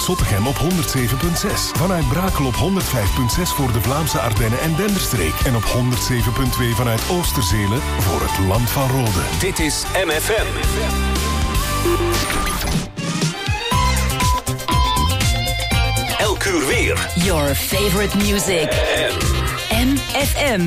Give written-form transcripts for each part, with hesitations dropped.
Zottegem op 107.6. Vanuit Brakel op 105.6 voor de Vlaamse Ardennen en Denderstreek. En op 107.2 vanuit Oosterzele voor het Land van Rode. Dit is MFM. Elk uur weer. Your favorite music. MFM.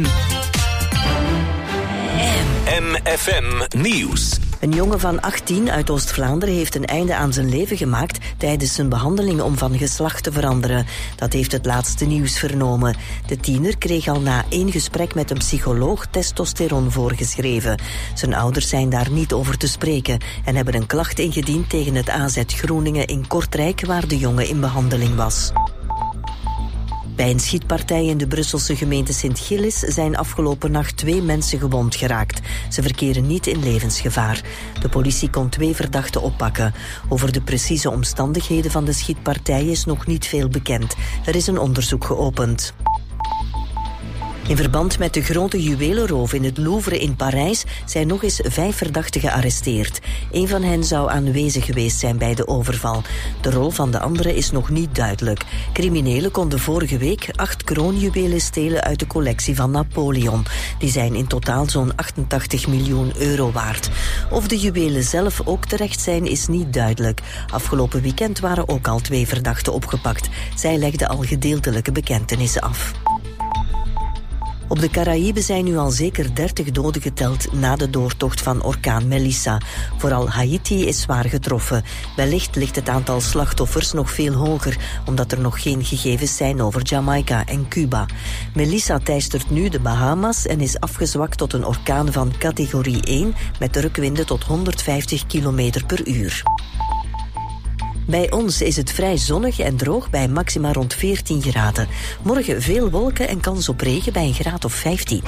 MFM Nieuws. Een jongen van 18 uit Oost-Vlaanderen heeft een einde aan zijn leven gemaakt tijdens zijn behandeling om van geslacht te veranderen. Dat heeft het laatste nieuws vernomen. De tiener kreeg al na 1 gesprek met een psycholoog testosteron voorgeschreven. Zijn ouders zijn daar niet over te spreken en hebben een klacht ingediend tegen het AZ Groeningen in Kortrijk, waar de jongen in behandeling was. Bij een schietpartij in de Brusselse gemeente Sint-Gillis zijn afgelopen nacht 2 mensen gewond geraakt. Ze verkeren niet in levensgevaar. De politie kon 2 verdachten oppakken. Over de precieze omstandigheden van de schietpartij is nog niet veel bekend. Er is een onderzoek geopend. In verband met de grote juwelenroof in het Louvre in Parijs zijn nog eens 5 verdachten gearresteerd. 1 van hen zou aanwezig geweest zijn bij de overval. De rol van de andere is nog niet duidelijk. Criminelen konden vorige week 8 kroonjuwelen stelen uit de collectie van Napoleon. Die zijn in totaal zo'n 88 miljoen euro waard. Of de juwelen zelf ook terecht zijn is niet duidelijk. Afgelopen weekend waren ook al 2 verdachten opgepakt. Zij legden al gedeeltelijke bekentenissen af. Op de Caraïben zijn nu al zeker 30 doden geteld na de doortocht van orkaan Melissa. Vooral Haiti is zwaar getroffen. Wellicht ligt het aantal slachtoffers nog veel hoger, omdat er nog geen gegevens zijn over Jamaica en Cuba. Melissa teistert nu de Bahamas en is afgezwakt tot een orkaan van categorie 1 met drukwinden tot 150 km per uur. Bij ons is het vrij zonnig en droog bij maxima rond 14 graden. Morgen veel wolken en kans op regen bij een graad of 15.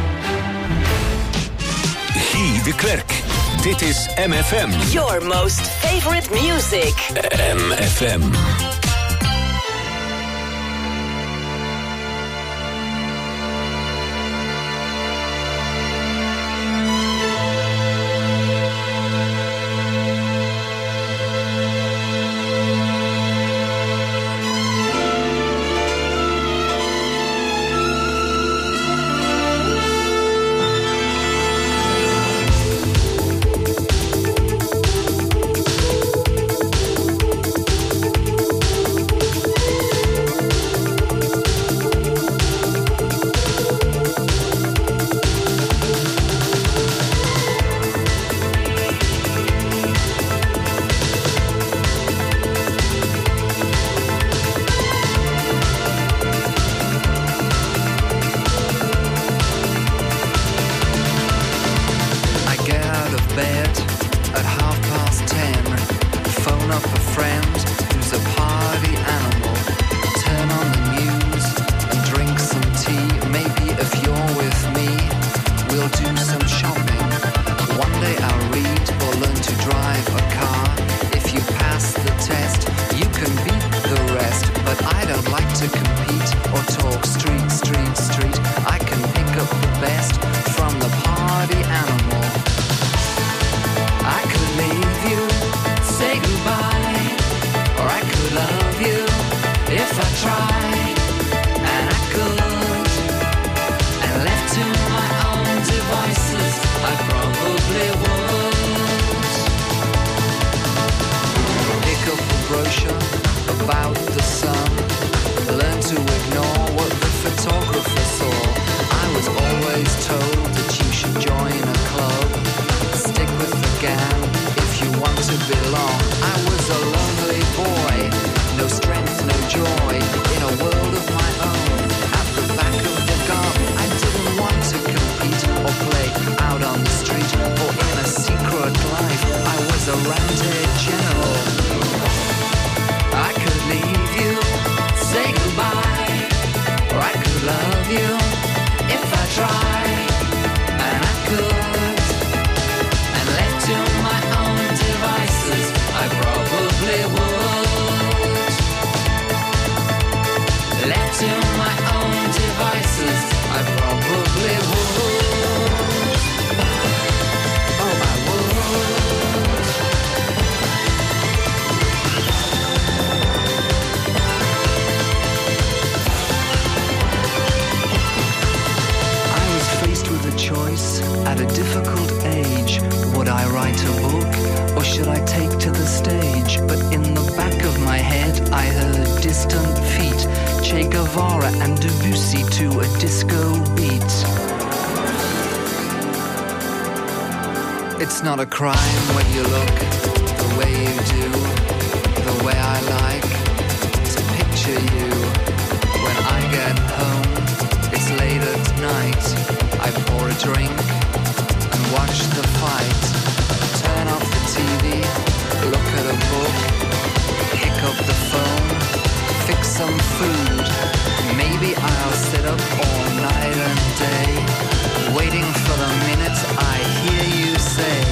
Guy de Klerk. Dit is MFM. Your most favorite music. MFM. to the stage, but in the back of my head I heard distant feet, Che Guevara and Debussy to a disco beat. It's not a crime when you look the way you do, the way I like to picture you. When I get home, it's late at night, I pour a drink and watch the fight. Turn off the TV, look at a book, pick up the phone, fix some food. Maybe I'll sit up all night and day, waiting for the minute I hear you say,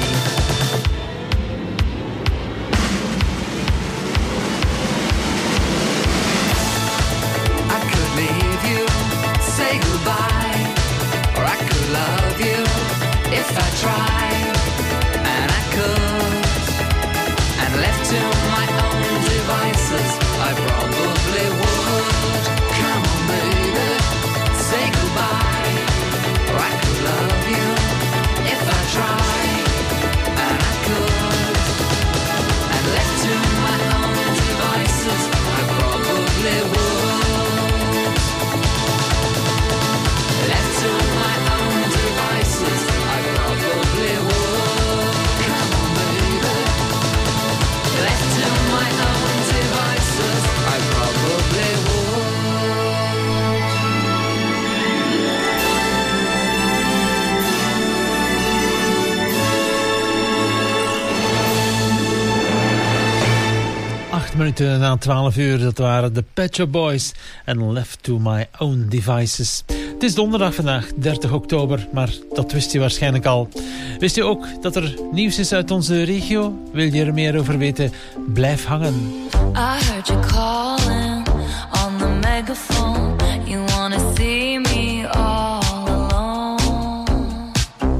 I could leave you, say goodbye, or I could love you if I tried, and I could, and left to my own devices I probably would. Come on baby, say goodbye, or I could love you if I tried, and I could, and left to my own devices I probably would. Left to my own devices I probably would. Come on baby, left to my own devices I probably would. 8 minuten na 12 uur, dat waren de Pet Shop Boys en Left to My Own Devices. Het is donderdag vandaag, 30 oktober, maar dat wist u waarschijnlijk al. Wist u ook dat er nieuws is uit onze regio? Wil je er meer over weten? Blijf hangen. I heard you calling on the megaphone. You wanna see me all alone.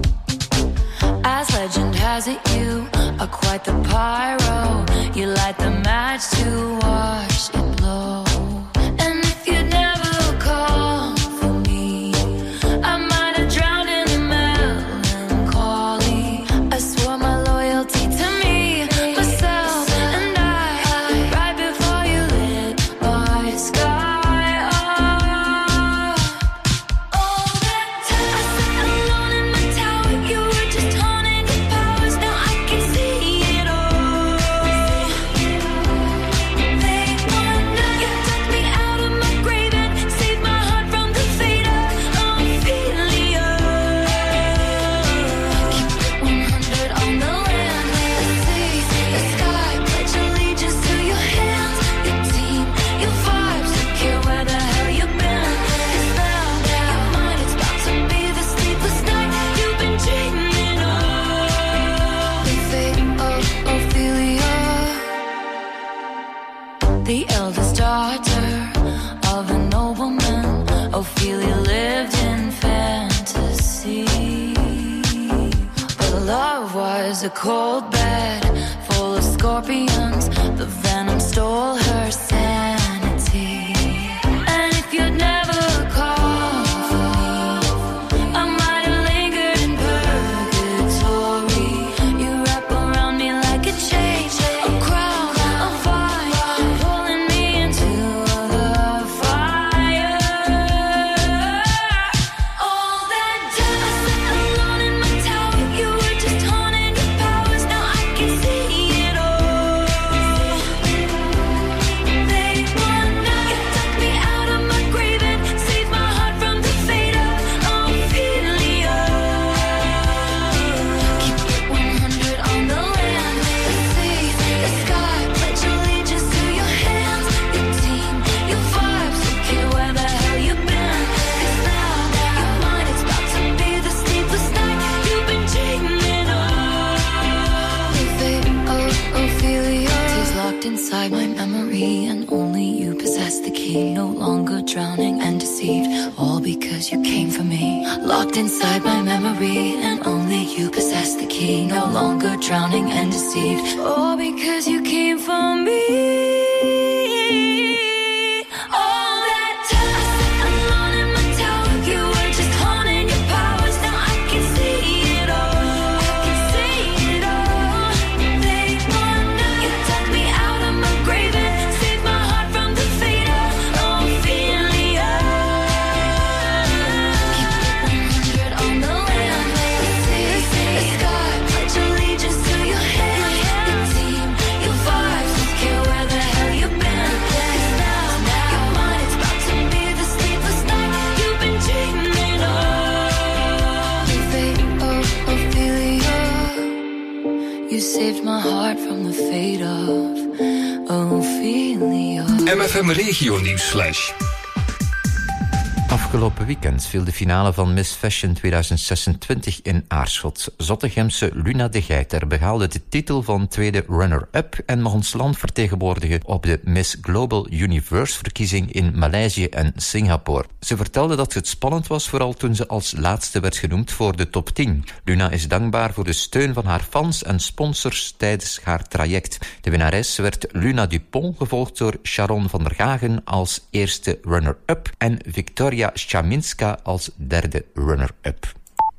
As legend has it, you are quite the pyro. You light the match to watch it blow. And if you'd never call for me, I might have drowned in the melancholy. I swore my loyalty to me, myself, and I, right before you lit my sky up. All that time I sat alone in my tower, you were just haunting your powers. Now I can see it all. Late one night, you took me out of my grave and saved my heart from the fate of Ophelia. Keep it 100 on the land, the sea, the sky. Pledge allegiance to your hands, your team, your vibes. Don't care where the hell you've been. 'Cause now your mind is about to be the sleepless night you've been dreaming of. The fate of Ophelia, the eldest daughter of a nobleman. Ophelia lived in fantasy, but love was a cold bed full of scorpions. The venom stole her sanity. And if you'd never called for me, I might have lingered in purgatory. You wrap around me like a chain, a crown, a fire, pulling me into the fire. All that time I sat alone in my tower, you were just haunting your powers. Now I can see it all. Late one night, you took me out of my grave and saved my heart from the fate of Ophelia. Keep it 100 on the land, the sea, the sky. Pledge allegiance to your hands, your team, your vibes. Don't care where the hell you've been. 'Cause now your mind is about to be the sleepless night you've been dreaming of. The fate of Ophelia is locked inside my memory, and only you possess the key. No longer drowning and deceived, all because you came for me. Locked inside my memory, and only you possess the key. No longer drowning and deceived, all because you came for me. All that time I sat alone in my tower, you were just haunting your powers. Now I can see it all. I can see it all. Late one night. Ophelia. MFM Regio Nieuwsflash. Afgelopen weekend viel de finale van Miss Fashion 2026 in Aarschot. Zottegemse Luna de Geiter behaalde de titel van tweede runner-up en mag ons land vertegenwoordigen op de Miss Global Universe-verkiezing in Maleisië en Singapore. Ze vertelde dat het spannend was, vooral toen ze als laatste werd genoemd voor de top 10. Luna is dankbaar voor de steun van haar fans en sponsors tijdens haar traject. De winnares werd Luna Dupont, gevolgd door Sharon van der Gagen als eerste runner-up en Victoria Schaminska als derde runner-up.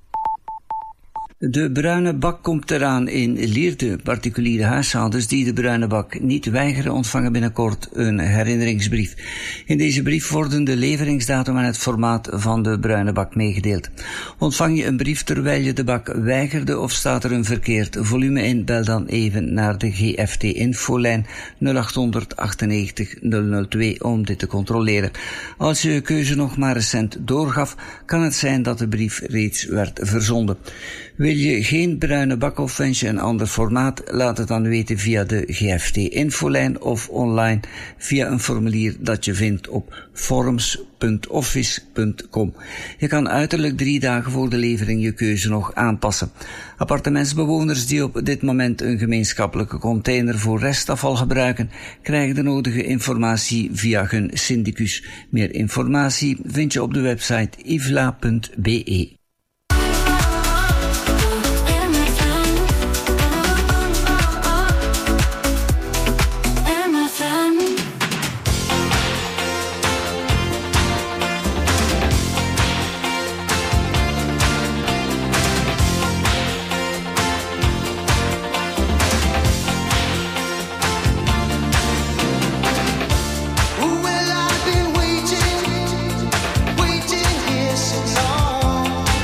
De bruine bak komt eraan in Lierde. Particuliere huishoudens die de bruine bak niet weigeren ontvangen binnenkort een herinneringsbrief. In deze brief worden de leveringsdatum en het formaat van de bruine bak meegedeeld. Ontvang je een brief terwijl je de bak weigerde of staat er een verkeerd volume in? Bel dan even naar de GFT-infolijn 0800 98 002 om dit te controleren. Als je keuze nog maar recent doorgaf, kan het zijn dat de brief reeds werd verzonden. Wil je geen bruine bak of wens je een ander formaat? Laat het dan weten via de GFT-infolijn of online via een formulier dat je vindt op forums.office.com. Je kan uiterlijk 3 dagen voor de levering je keuze nog aanpassen. Appartementsbewoners die op dit moment een gemeenschappelijke container voor restafval gebruiken, krijgen de nodige informatie via hun syndicus. Meer informatie vind je op de website ivla.be. Well, I've been waiting here so long.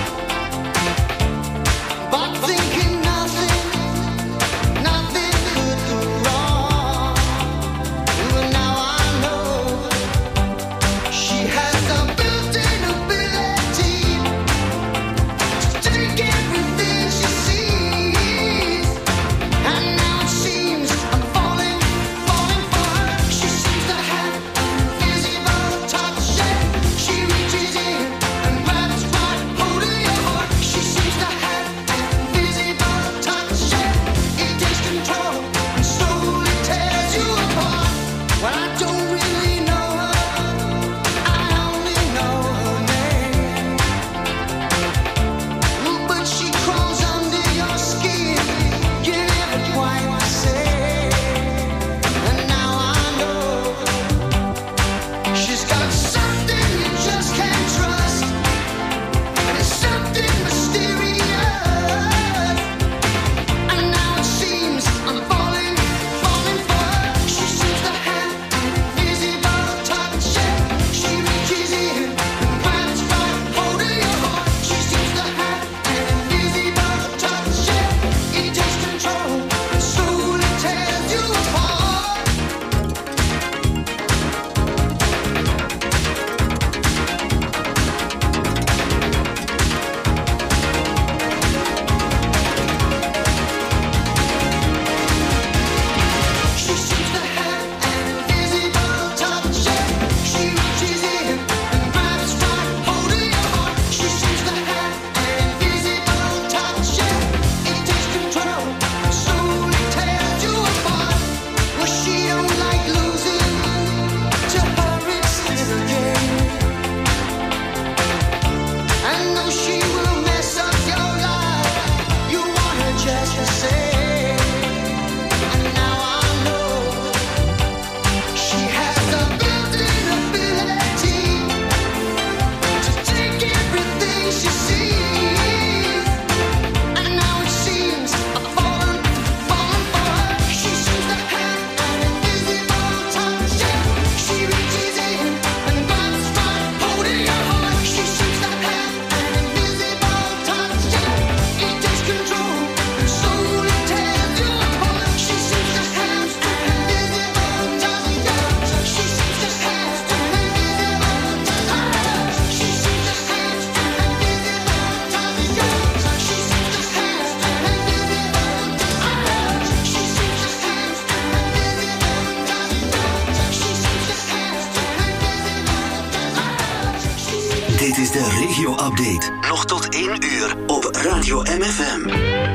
belangrijkste regio-update. Nog tot 1 uur op Radio MFM.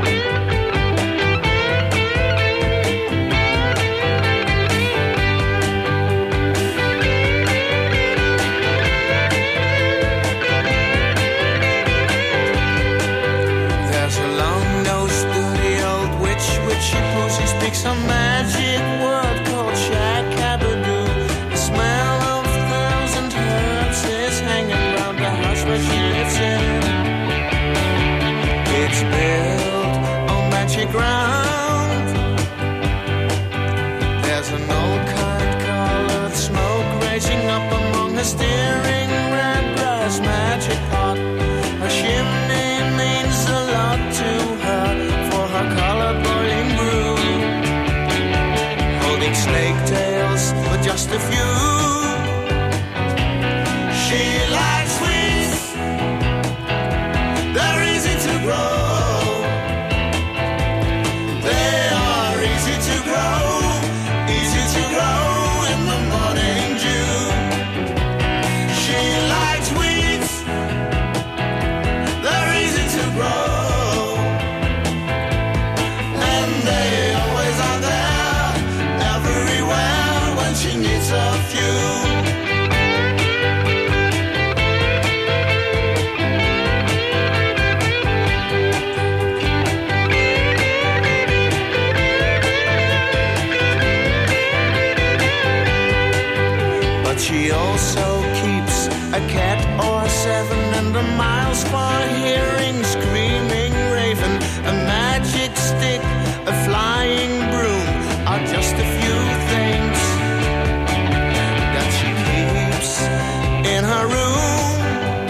Some magic word called Shakabadoo. The smell of 1,000 herbs is hanging round the house where she lives in. It's built on magic ground. There's an old kind-colored smoke rising up among the steering red brass magic pot. A chimney means a lot to her for her colored boiling brew. Snake tails, but just a few. She likes sweets, they're easy to grow. They are easy to grow in the morning dew. She likes sweets, they're easy to grow, and they always are there. She needs a few. But she also keeps a cat or 7 and a miles far hearing screaming raven. A magic stick, a flying broom are just a few things in her room.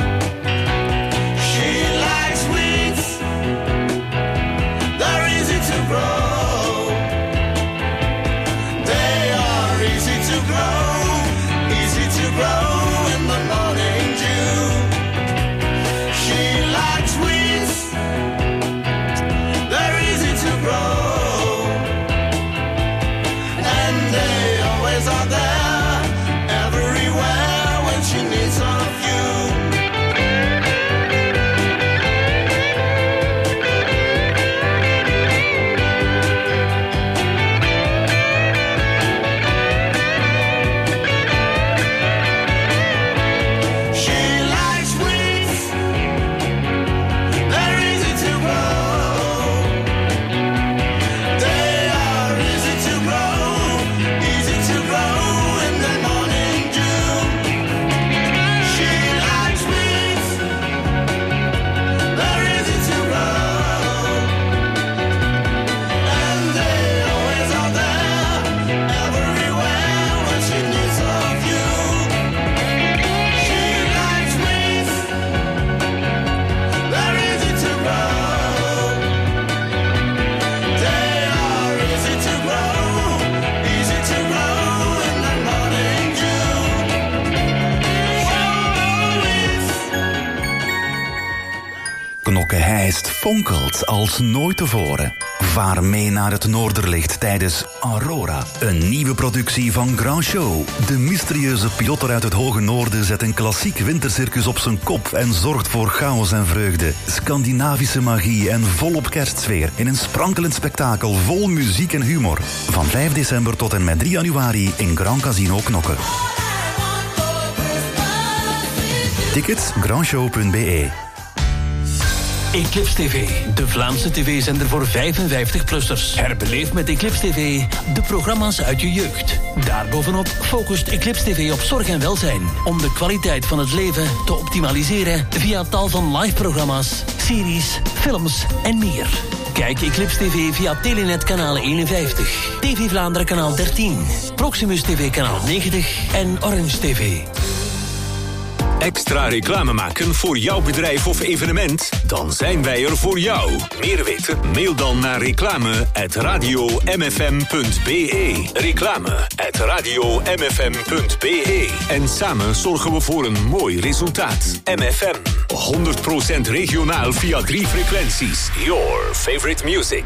She likes weeds, they're easy to grow. They are easy to grow in the morning dew. She likes weeds, they're easy to grow, and they always are there, everywhere. She needs a few. She likes weeds, they're easy to grow. They are easy to grow in the morning dew. She likes weeds, they're easy to grow, and they always are there, everywhere when she needs a few. She likes weeds, they're easy to grow. They are easy to grow in the morning dew. Knokke-Heist fonkelt als nooit tevoren. Vaar mee naar het Noorderlicht tijdens Aurora. Een nieuwe productie van Grand Show. De mysterieuze piloter uit het hoge noorden zet een klassiek wintercircus op zijn kop en zorgt voor chaos en vreugde. Scandinavische magie en volop kerstsfeer in een sprankelend spektakel vol muziek en humor. Van 5 december tot en met 3 januari in Grand Casino Knokke. Tickets grandshow.be. Eclipse TV, de Vlaamse tv-zender voor 55-plussers. Herbeleef met Eclipse TV de programma's uit je jeugd. Daarbovenop focust Eclipse TV op zorg en welzijn, om de kwaliteit van het leven te optimaliseren via tal van live-programma's, series, films en meer. Kijk Eclipse TV via Telenet kanaal 51, TV Vlaanderen kanaal 13, Proximus TV kanaal 90 en Orange TV. Extra reclame maken voor jouw bedrijf of evenement? Dan zijn wij er voor jou. Meer weten? Mail dan naar reclame@radiomfm.be. Reclame@radiomfm.be. En samen zorgen we voor een mooi resultaat. MFM. 100% regionaal via 3 frequenties. Your favorite music.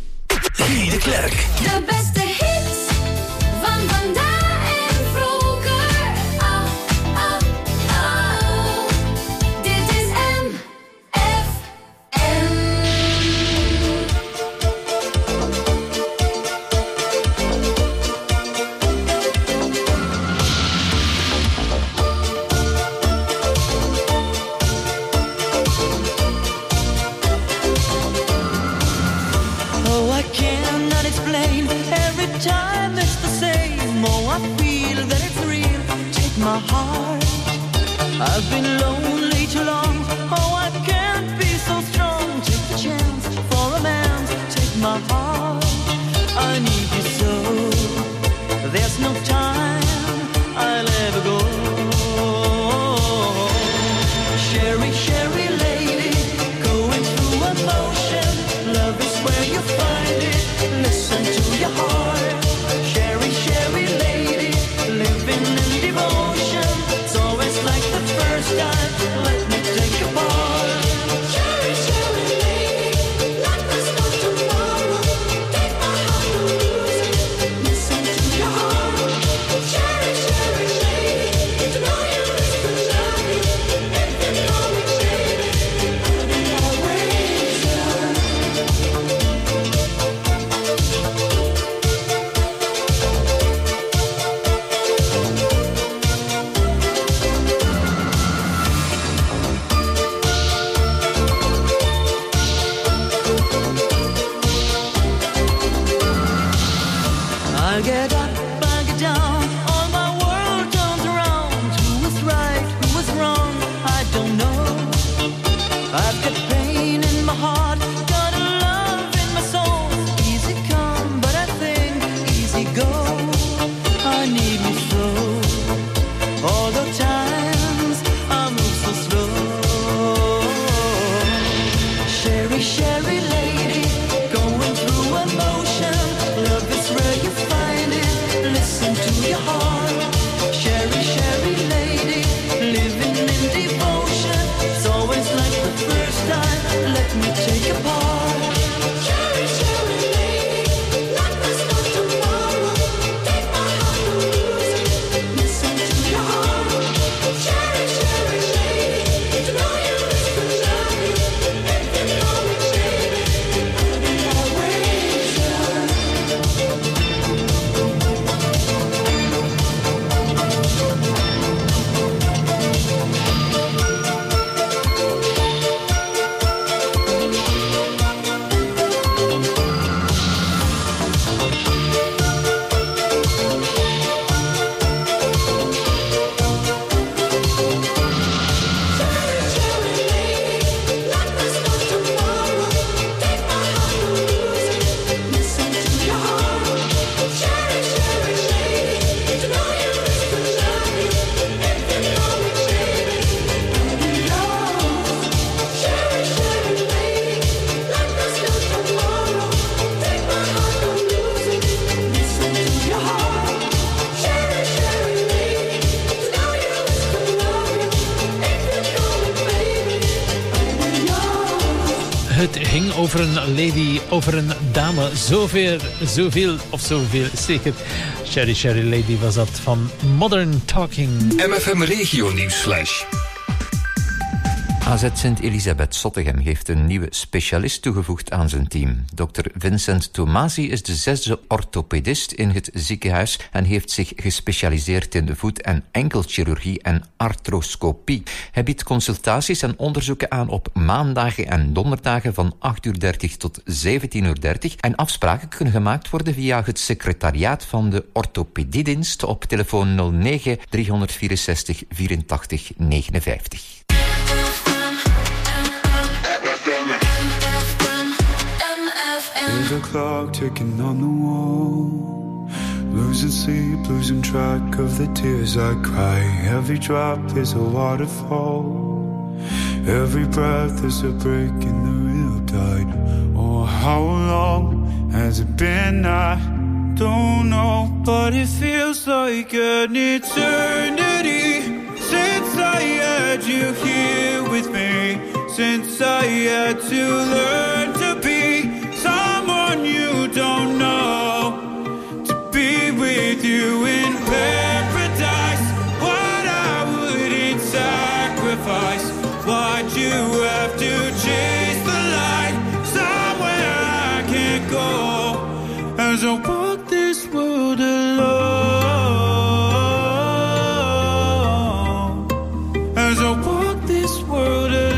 Guy de Klerk. De beste hits van vandaag en vroeger. time it's the same. Oh, I feel that it's real. Take my heart. I've been lonely too long. Oh, I can't be so strong. Take the chance for a man. Take my heart. I need you so. There's no time I'll ever go. Sherry, Sherry lady, going through emotion. Love is where you find it. Listen to your heart. Sherry, Sherry lady, living in devotion. It's always like the first time. Let me take your part. Sherry, Sherry lady, like there's no tomorrow. Take my heart, don't lose it. Listen to your heart. Sherry, Sherry lady, to know you is to love you. If you know me, baby, I'll be always yours. I get up, I get down, all my world turns around. Who is right, who is wrong, I don't know. I've got pain in my heart, got a love in my soul. Easy come, but I think easy go. I need you so. All the times I move so slow. Sherry, Sherry lady, going through emotion. Love is where you find it. Listen to your heart. Sherry, Sherry lady, living in devotion. It's always like the first time. Let me take your part. Sherry, Sherry lady, like there's no tomorrow. Take my heart, don't lose it. Listen to your heart. Sherry, Sherry lady, to know you is to love you. If you know me, baby, I'll be always yours. Het ging over een lady, over een dame. Zoveel, zeker. Sherry, Sherry Lady was dat van Modern Talking. MFM Regio Nieuwsflash. AZ Sint-Elisabeth Zottegem heeft een nieuwe specialist toegevoegd aan zijn team. Dr. Vincent Tomasi is de 6e orthopedist in het ziekenhuis en heeft zich gespecialiseerd in de voet- en enkelchirurgie en arthroscopie. Hij biedt consultaties en onderzoeken aan op maandagen en donderdagen van 8:30 tot 17:30 en afspraken kunnen gemaakt worden via het secretariaat van de orthopediedienst op telefoon 09 364 84 59. There's a clock ticking on the wall. Losing sleep, losing track of the tears I cry. Every drop is a waterfall. Every breath is a break in the real tide. Oh, how long has it been? I don't know, but it feels like an eternity since I had you here with me. Since I had to learn to be someone you don't know, to be with you in paradise. What I wouldn't sacrifice. Why'd you have to chase the light somewhere I can't go? As I walk this world alone, as I walk this world alone.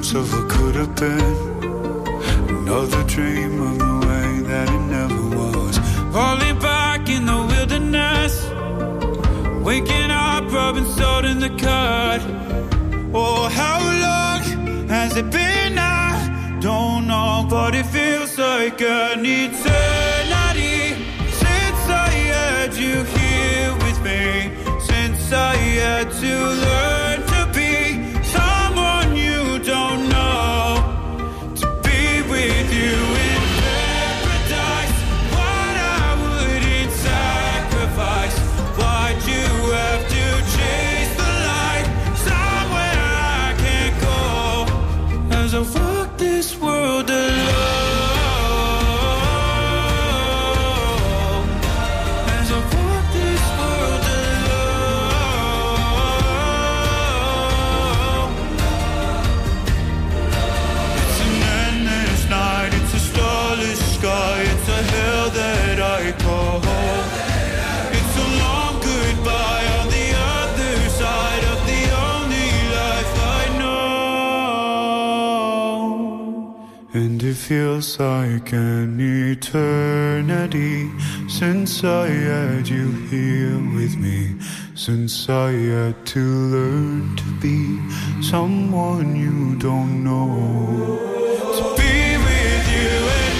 glimpse of what could have been. Another dream of the way that it never was. Falling back in the wilderness, waking up, rubbing salt in the cut. Oh, how long has it been? I don't know, but it feels like an eternity since I had you here with me. Since I had to learn to be someone you don't know, to be with you in paradise. What I wouldn't sacrifice. Why'd you have to chase the light somewhere I can't go? As I walk this world alone. Sky, it's a hell that I call home. It's a long goodbye on the other side of the only life I know. And it feels like an eternity since I had you here with me. Since I had to learn to be someone you don't know. To be with you and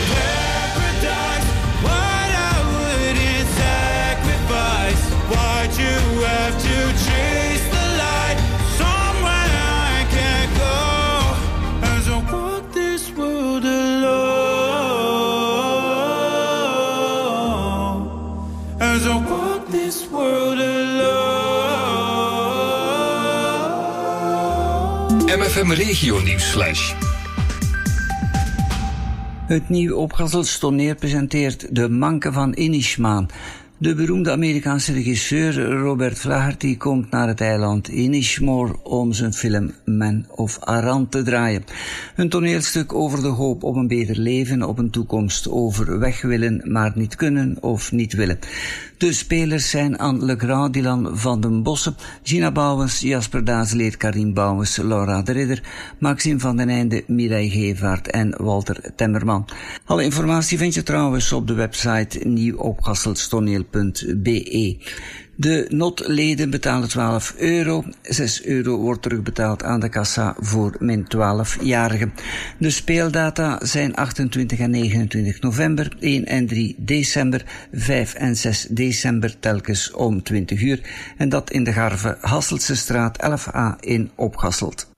why'd you have to chase the light somewhere I can't go? As I walk this world alone. As I walk this world alone. MFM Regio Nieuwsflash. Het nieuw Opgazels toneel presenteert De Manke van Inishmaan. De beroemde Amerikaanse regisseur Robert Flaherty komt naar het eiland Inishmore om zijn film Man of Aran te draaien. Een toneelstuk over de hoop op een beter leven, op een toekomst, over weg willen, maar niet kunnen of niet willen. De spelers zijn Anne Legrand, Dylan van den Bossen, Gina Bouwens, Jasper Dazeleer, Karin Bouwens, Laura de Ridder, Maxime van den Einde, Mireille Gevaert en Walter Temmerman. Alle informatie vind je trouwens op de website nieuwopgasselstoneel.be. De notleden betalen €12. €6 wordt terugbetaald aan de kassa voor min 12-jarigen. De speeldata zijn 28 en 29 november, 1 en 3 december, 5 en 6 december telkens om 20 uur. En dat in de Garve Hasselse straat 11a in Opgasselt.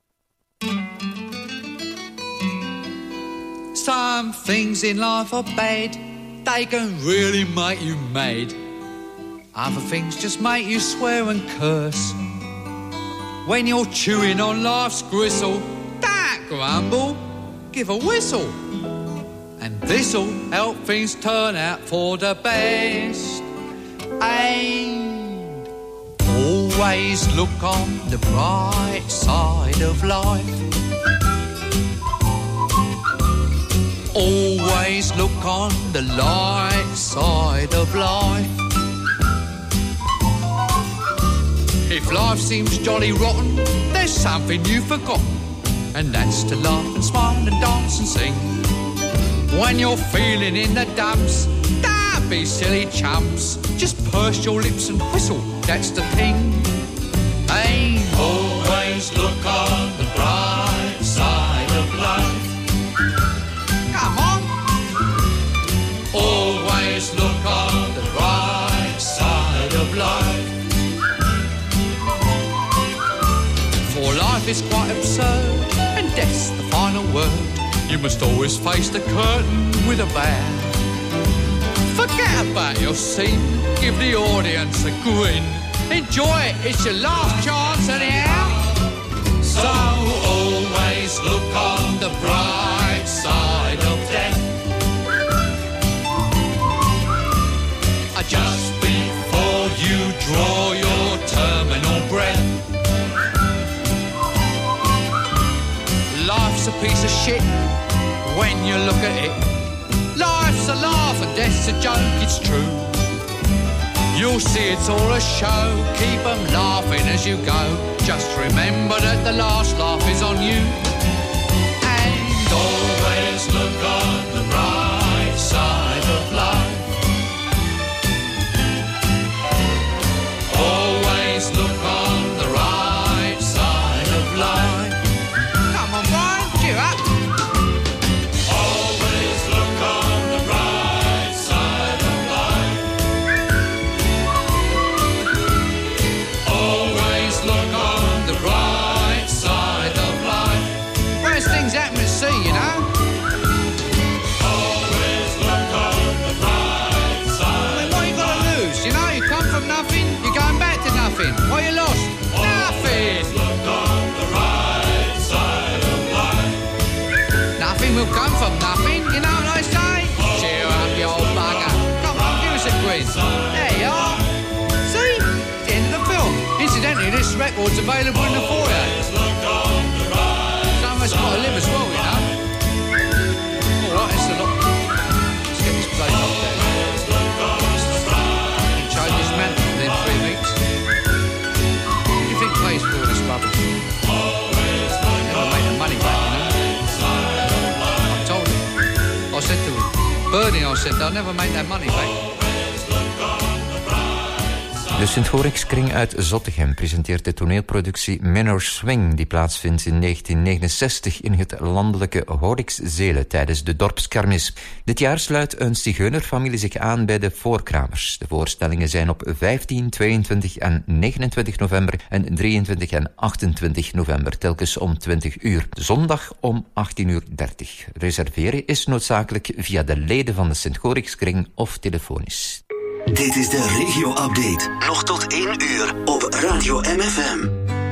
Some things in life are bad. They can really make you mad. Other things just make you swear and curse. When you're chewing on life's gristle, don't grumble, give a whistle. And this'll help things turn out for the best. And always look on the bright side of life. Always look on the light side of life. If life seems jolly rotten, there's something you've forgotten, and that's to laugh and smile and dance and sing. When you're feeling in the dumps, don't be silly chumps. Just purse your lips and whistle, that's the thing. Hey, always look on the bright side of life. Come on. Always look on the bright side of life. For life is quite absurd, and death's the final word. You must always face the curtain with a bow. Forget about your scene, give the audience a grin. Enjoy it, it's your last chance anyhow. So always look on the bright side of death. Just before you draw your terminal breath. Life's a piece of shit when you look at it. Life's a laugh and death's a joke, it's true. You'll see it's all a show, keep 'em laughing as you go. Just remember that the last laugh is on you. Always look on the bright side of life. Always look on the right side of life. Come on, Brian, cheer up. Always look on the bright side of life. Always look on the bright side of life. Worst things happen at sea, you know. Always look on the bright side. I mean, what you got to lose? You know, you come from nothing, you're going back to nothing. What you lost? Nothing. Look on the right side of life. Nothing will come from nothing, you know what I say? Cheer up, you old bugger. Come on, give us a quiz. There you are. See? It's the end of the film. Incidentally, this record's available in the foyer. Some of us got to live as well, you know. Alright, it's a lot. Let's get this place up there. Change this man within 3 weeks. Who do you think pays for all this rubbish? Never make the money back, you know. I told him. I said to him, Bernie, I said, they'll never make that money back. De Sint-Gorikskring uit Zottegem presenteert de toneelproductie Minor Swing, die plaatsvindt in 1969 in het landelijke Horikszele tijdens de dorpskermis. Dit jaar sluit een zigeunerfamilie zich aan bij de Voorkramers. De voorstellingen zijn op 15, 22 en 29 november en 23 en 28 november, telkens om 20 uur. Zondag om 18:30 uur. Reserveren is noodzakelijk via de leden van de Sint-Gorikskring of telefonisch. Dit is de regio-update. Nog tot 1 uur op Radio MFM.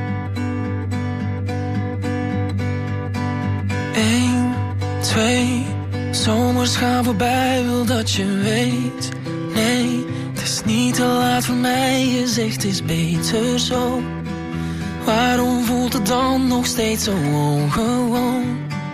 1, 2, zomers gaan voorbij, wil dat je weet. Nee, het is niet te laat voor mij, je zegt het is beter zo. Waarom voelt het dan nog steeds zo ongewoon?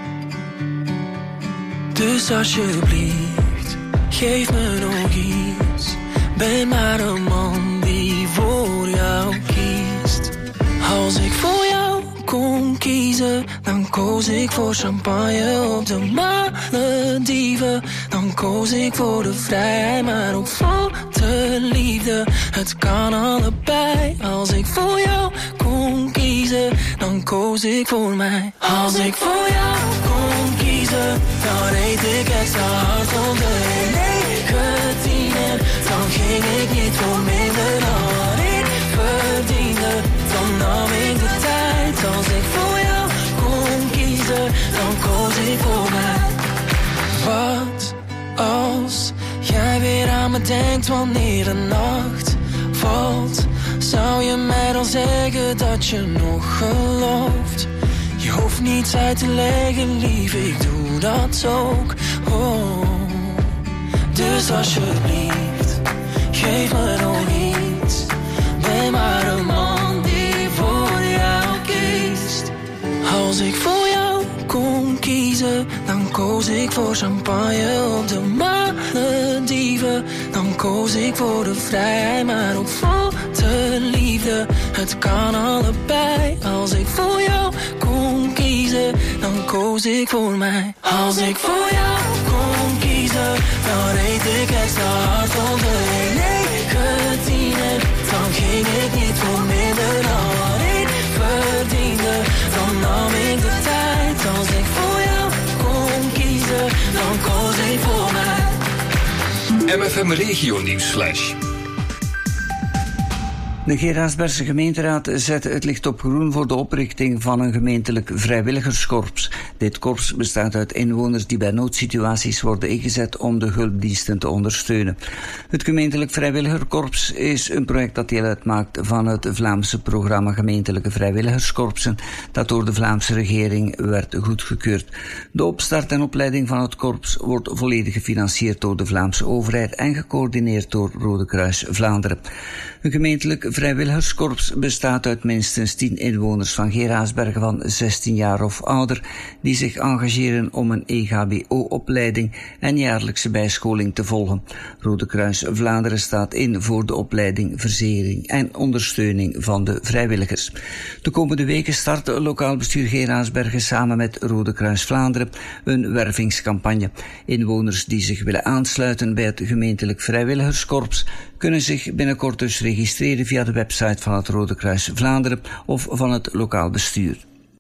Dus alsjeblieft, geef me nog iets. Ben maar een man die voor jou kiest. Als ik voor jou kon kiezen, dan koos ik voor champagne op de Malediven. Dan koos ik voor de vrijheid, maar ook voor de liefde. Het kan allebei. Als ik voor jou kon kiezen, dan koos ik voor mij. Als ik voor jou kon kiezen, dan reed ik extra hard op de 19. Dan ging ik niet voor minder dan ik verdiende. Dan nam ik de tijd. Als ik voor jou kon kiezen, dan koos ik voor mij. Wat als jij weer aan me denkt wanneer de nacht valt? Zou je mij dan zeggen dat je nog gelooft? Je hoeft niets uit te leggen, lief, ik doe dat ook. Oh. Dus alsjeblieft, geef me nog iets. Ben maar een man die voor jou kiest. Als ik voor jou kon kiezen, dan koos ik voor champagne op de Malediven. Dan koos ik voor de vrijheid, maar ook voor de liefde. Het kan allebei. Als ik voor jou kon kiezen, dan koos ik voor mij. Als ik voor jou kon kiezen, dan reed ik extra hard op de 19. Dan ging ik niet voor minder dan ik verdiende. Dan nam ik de tijd. Als ik voor jou kon kiezen, dan koos ik voor mij. MFM Regio Nieuwsflash. De Geraardsbergse gemeenteraad zet het licht op groen voor de oprichting van een gemeentelijk vrijwilligerskorps. Dit korps bestaat uit inwoners die bij noodsituaties worden ingezet om de hulpdiensten te ondersteunen. Het gemeentelijk vrijwilligerskorps is een project dat deel uitmaakt van het Vlaamse programma Gemeentelijke Vrijwilligerskorpsen, dat door de Vlaamse regering werd goedgekeurd. De opstart en opleiding van het korps wordt volledig gefinancierd door de Vlaamse overheid en gecoördineerd door Rode Kruis Vlaanderen. Een gemeentelijk vrijwilligerskorps bestaat uit minstens 10 inwoners van Geraardsbergen van 16 jaar of ouder, die zich engageren om een EHBO-opleiding en jaarlijkse bijscholing te volgen. Rode Kruis Vlaanderen staat in voor de opleiding, verzekering en ondersteuning van de vrijwilligers. De komende weken start lokaal bestuur Geraardsbergen samen met Rode Kruis Vlaanderen een wervingscampagne. Inwoners die zich willen aansluiten bij het gemeentelijk vrijwilligerskorps kunnen zich binnenkort dus registreren via de website van het Rode Kruis Vlaanderen of van het lokaal bestuur.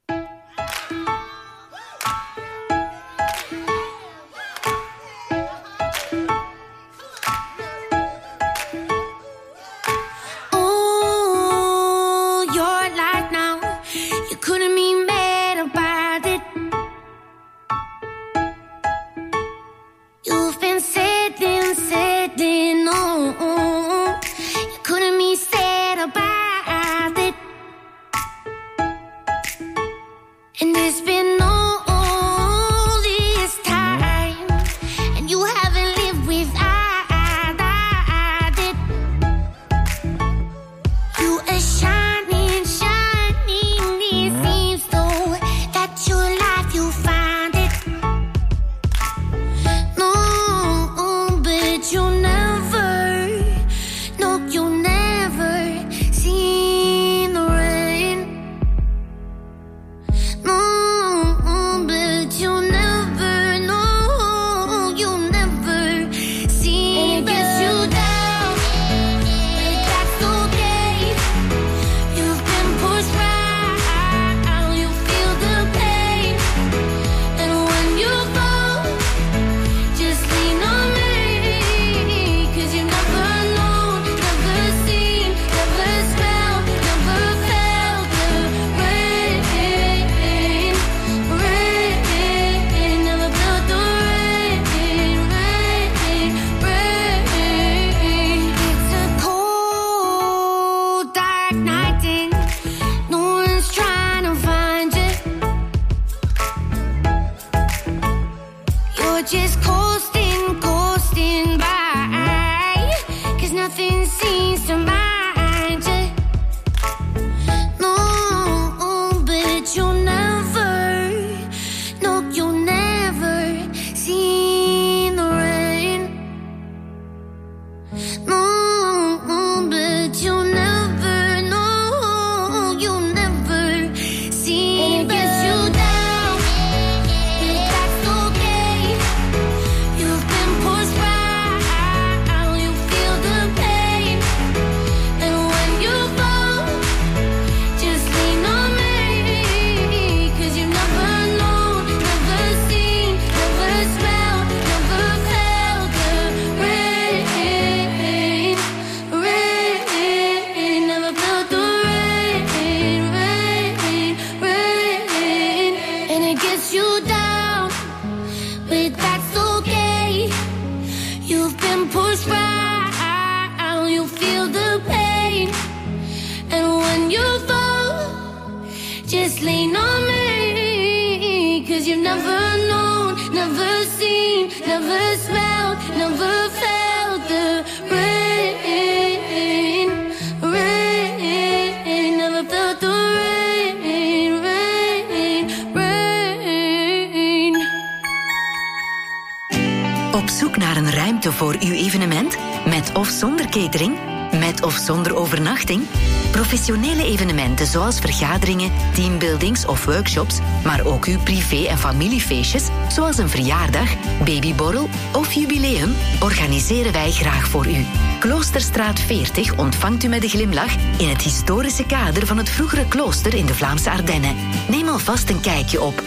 Voor uw evenement? Met of zonder catering? Met of zonder overnachting? Professionele evenementen zoals vergaderingen, teambuildings of workshops, maar ook uw privé- en familiefeestjes, zoals een verjaardag, babyborrel of jubileum, organiseren wij graag voor u. Kloosterstraat 40 ontvangt u met een glimlach in het historische kader van het vroegere klooster in de Vlaamse Ardennen. Neem alvast een kijkje op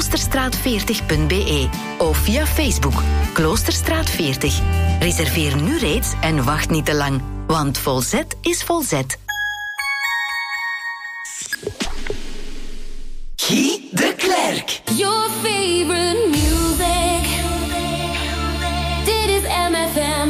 kloosterstraat40.be of via Facebook Kloosterstraat 40. Reserveer nu reeds en wacht niet te lang, want Volzet is Volzet. Guy de Klerk. Your favorite music. Dit is MFM.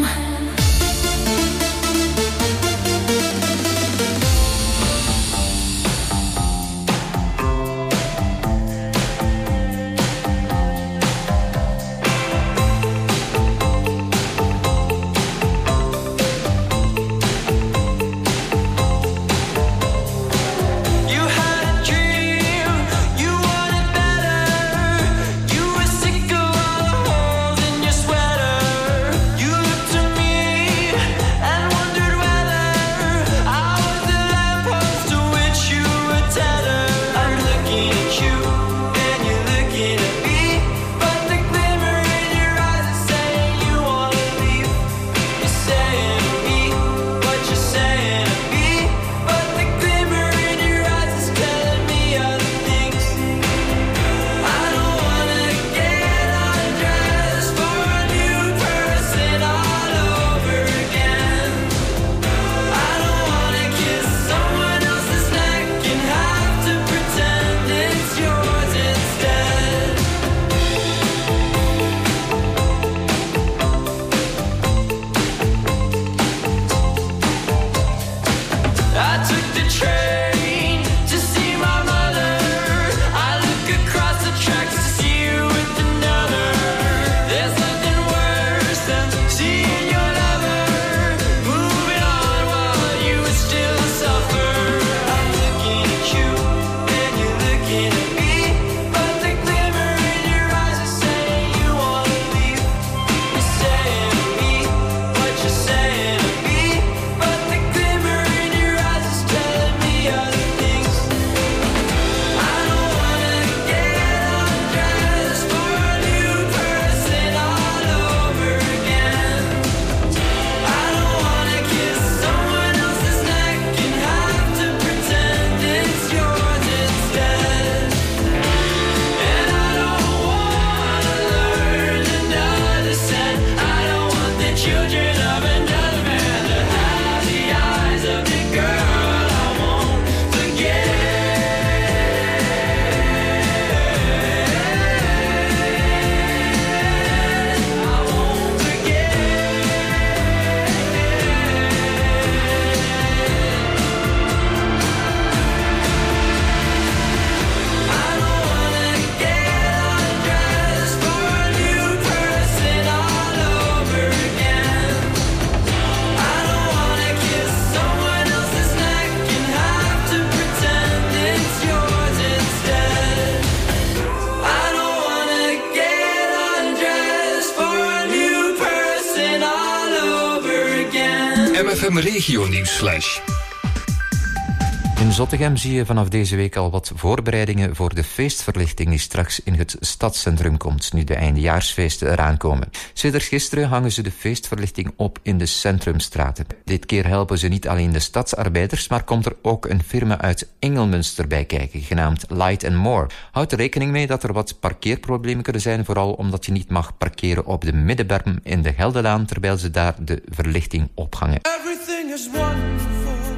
MFM Regio Nieuwsflash. In Zottegem zie je vanaf deze week al wat voorbereidingen voor de feestverlichting die straks in het stadscentrum komt, nu de eindejaarsfeesten eraan komen. Sedert gisteren hangen ze de feestverlichting op in de centrumstraten. Dit keer helpen ze niet alleen de stadsarbeiders, maar komt er ook een firma uit Engelmünster bij kijken, genaamd Light & More. Houd er rekening mee dat er wat parkeerproblemen kunnen zijn, vooral omdat je niet mag parkeren op de middenberm in de Gelderlaan, terwijl ze daar de verlichting ophangen. Everything is wonderful.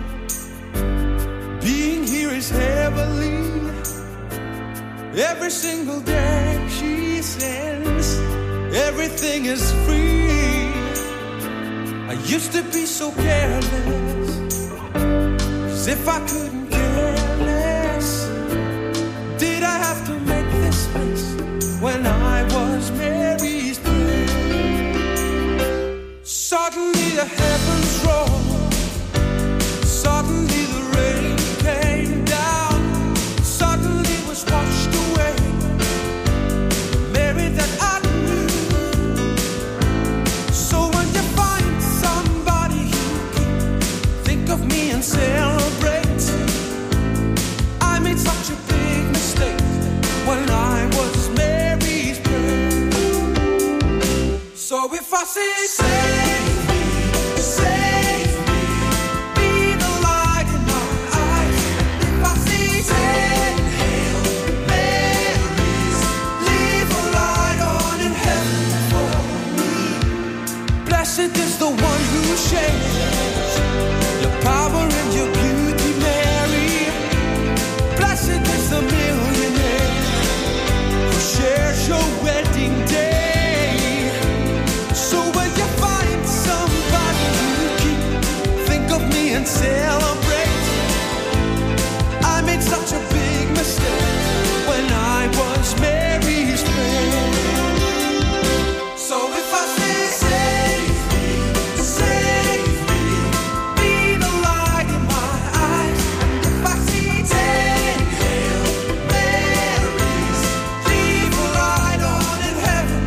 Being here is heavenly. Every single day she sends. Everything is free. I used to be so careless, as if I couldn't care less. Did I have to make this mess when I was Mary's prayer? Suddenly the heavens roll. Suddenly the rain came down. Suddenly was washed away the Mary that I knew. So when you find somebody you can think of me and celebrate. I made such a big mistake when I was Mary's prayer. So if I say save me, save me, be the light in my eyes. If I say ten Hail Marys, leave a light on in heaven for me. Blessed is the one who shares your power and your beauty, Mary. Blessed is the millionaire who shares your wedding day. So when you find somebody you keep, think of me and celebrate. I made such a big mistake when I was Mary's prayer. So if I say save me, be the light in my eyes. And if I see 10 Hail Marys, leave a light on in heaven.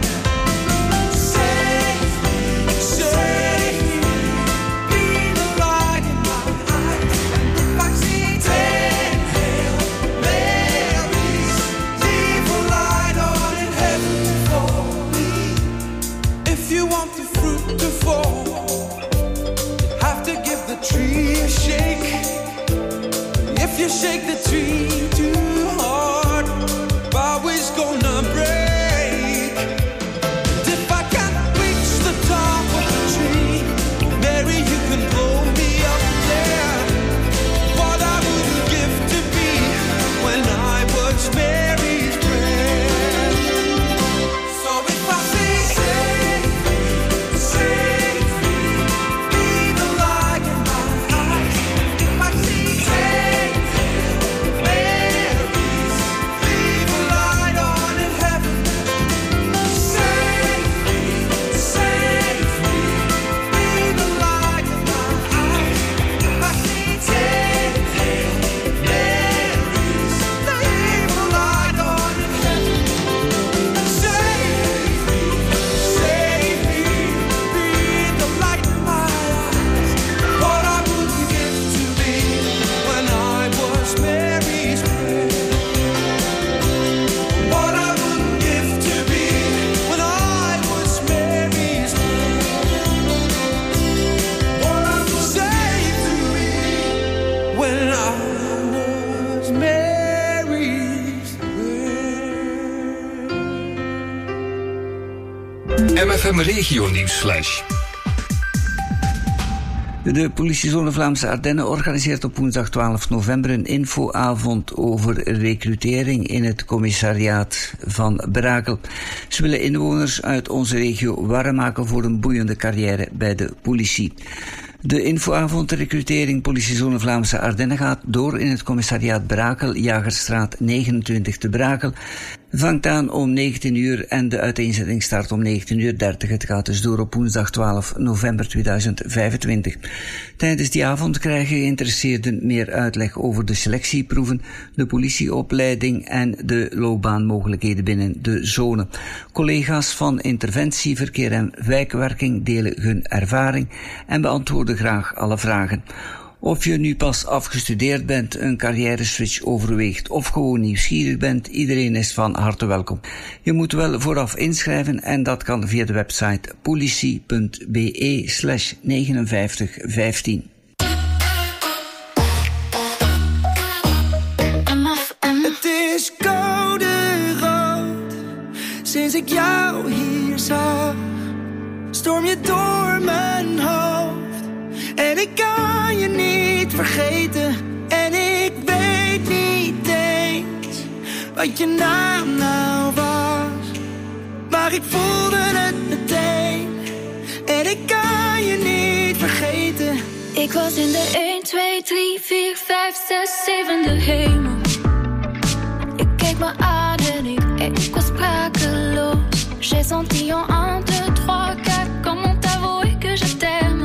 Save me, be the light in my eyes. And if I see 10 Hail Marys, leave a light on in heaven for me. If you want the fruit to fall, you have to give the tree a shake. If you shake the tree too hard, bough is gonna break. And if I can't reach the top of the tree, Mary, you can blow me up there. What I wouldn't give to be when I was Mary's prayer. So if I say save me, be the light in my eyes. If I see 10 Hail Marys, leave a light on in heaven. Save me, be the light in my eyes. If I see 10 Hail Marys, leave a light on in heaven. Save me, be the light in my eyes. What I wouldn't give to be when I was Mary's prayer. What I wouldn't give to be when I was Mary's prayer. What I would save to me when I was Mary's prayer. MFM Regio Nieuwsflash. De politiezone Vlaamse Ardennen organiseert op woensdag 12 november een infoavond over recrutering in het commissariaat van Brakel. Ze willen inwoners uit onze regio warm maken voor een boeiende carrière bij de politie. De infoavond recrutering politiezone Vlaamse Ardennen gaat door in het commissariaat Brakel, Jagerstraat 29 te Brakel. vangt aan om 19 uur en de uiteenzetting start om 19:30. Het gaat dus door op woensdag 12 november 2025. Tijdens die avond krijgen geïnteresseerden meer uitleg over de selectieproeven, de politieopleiding en de loopbaanmogelijkheden binnen de zone. Collega's van interventie, verkeer en wijkwerking delen hun ervaring en beantwoorden graag alle vragen. Of je nu pas afgestudeerd bent, een carrière-switch overweegt of gewoon nieuwsgierig bent, iedereen is van harte welkom. Je moet wel vooraf inschrijven en dat kan via de website politie.be/5915. Het is koude rood, sinds ik jou hier zag. Storm je door mijn hoofd en ik kan je niet vergeten. En ik weet niet eens wat je naam nou was, maar ik voelde het meteen. En ik kan je niet vergeten. Ik was in de 1, 2, 3, 4, 5, 6, 7e hemel. Ik keek me aan en ik was sprakeloos. J'ai senti en 1, 2, 3, 4 comment t'avouer que je t'aime.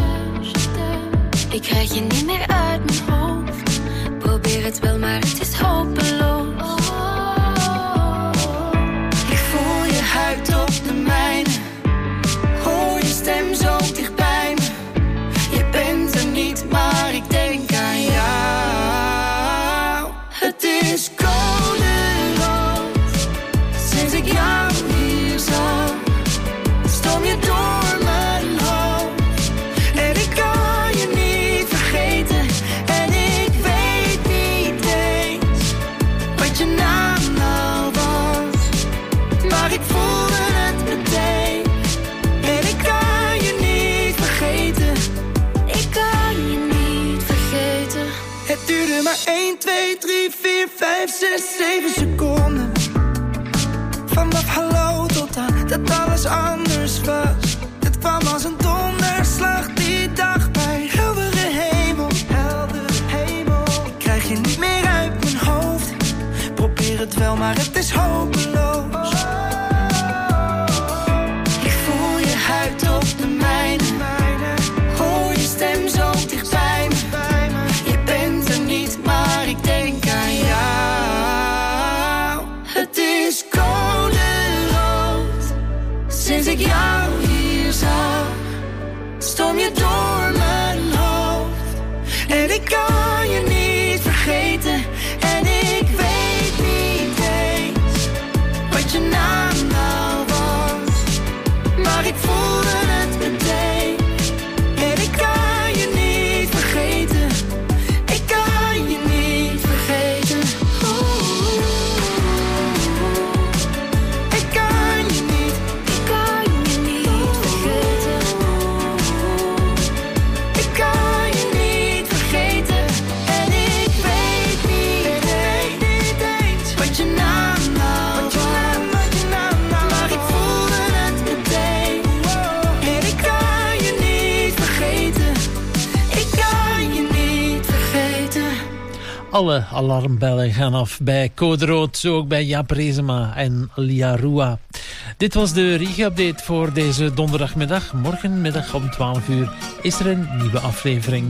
Ik krijg je niet meer uit mijn hoofd. Probeer het wel, maar het is hopeloos. Ik voel je huid op de mijne, hoor je stem zo dicht bij me. Je bent er niet, maar ik denk aan jou. Het is koude rood, sinds ik jou hier zag. Storm je door mijn hoofd en ik kan je niet vergeten. En ik weet niet eens wat je naam nou was, maar ik voelde het meteen. En ik kan je niet vergeten. Ik kan je niet vergeten. Het duurde maar 1, 2, 3, 4, 5, 6, 7 seconden. Vanaf hallo tot aan dat alles anders was. Het kwam als een donderslag die dag bij heldere hemel. Ik krijg je niet meer uit mijn hoofd. Probeer het wel, maar het is hopeloos. Ik voel je huid op de mijne, hoor je stem zo dicht bij me. Je bent er niet, maar ik denk aan jou. Het is koude rood, sinds ik jou hier zag. Storm je door mijn hoofd en ik kan je niet vergeten. En ik weet niet eens wat je naam nou was, maar ik voelde het meteen. En ik kan je niet vergeten. Ik kan je niet vergeten. Ik kan je niet vergeten. Ik kan je niet vergeten. En ik weet niet eens wat je naam nou was, maar ik voelde het meteen. En ik kan je niet vergeten. Ik kan je niet vergeten. Alle alarmbellen gaan af bij Code Rood, zo ook bij Jaap Reesema en Lia Rua. Dit was de Regi-update voor deze donderdagmiddag. Morgenmiddag om 12 uur is er een nieuwe aflevering.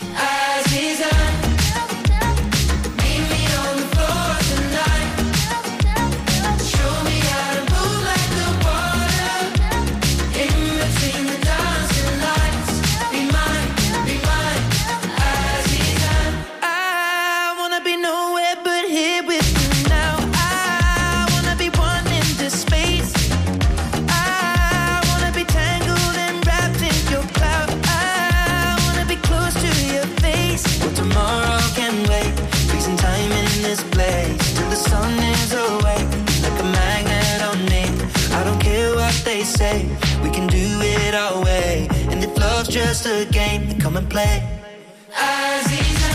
I wanna be nowhere but here with you now. I wanna be one in this space. I wanna be tangled and wrapped in your cloud. I wanna be close to your face. Well, tomorrow can wait. Freezing time in this place till the sun is away. Like a magnet on me. I don't care what they say. We can do it our way. And if love's just a game, then come and play. Aziza,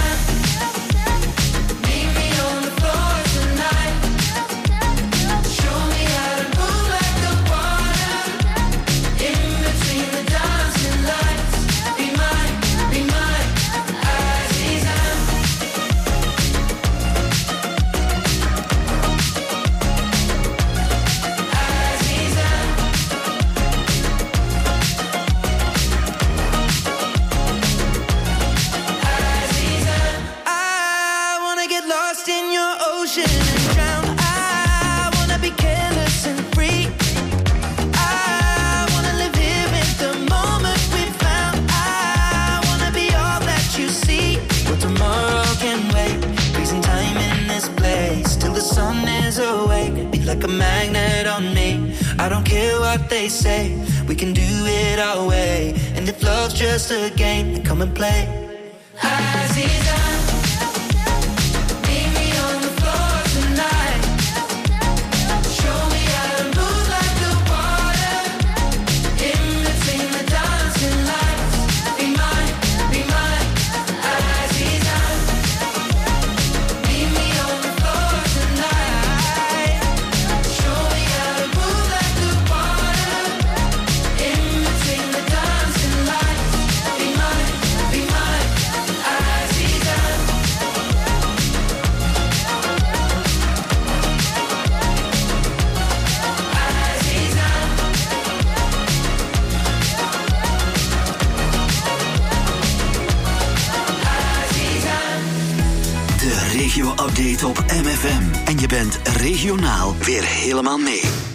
meet me on the floor tonight. Show me how to move like the water. In between the dancing lights. Be mine, Aziza. ocean and drown. I wanna be careless and free. I wanna live here in the moment we found. I wanna be all that you see. But tomorrow can wait. Freezing time in this place till the sun is awake. Be like a magnet on me. I don't care what they say. We can do it our way. And if love's just a game, then come and play. Aziza, meet me on the floor tonight. Show me how to move like the water. In between the dancing lights. Be mine, Aziza. Meet me on the floor tonight. Show me how to move like the water. In between the dancing lights. Be mine, Aziza. De regio-update op MFM. En je bent regionaal weer helemaal mee.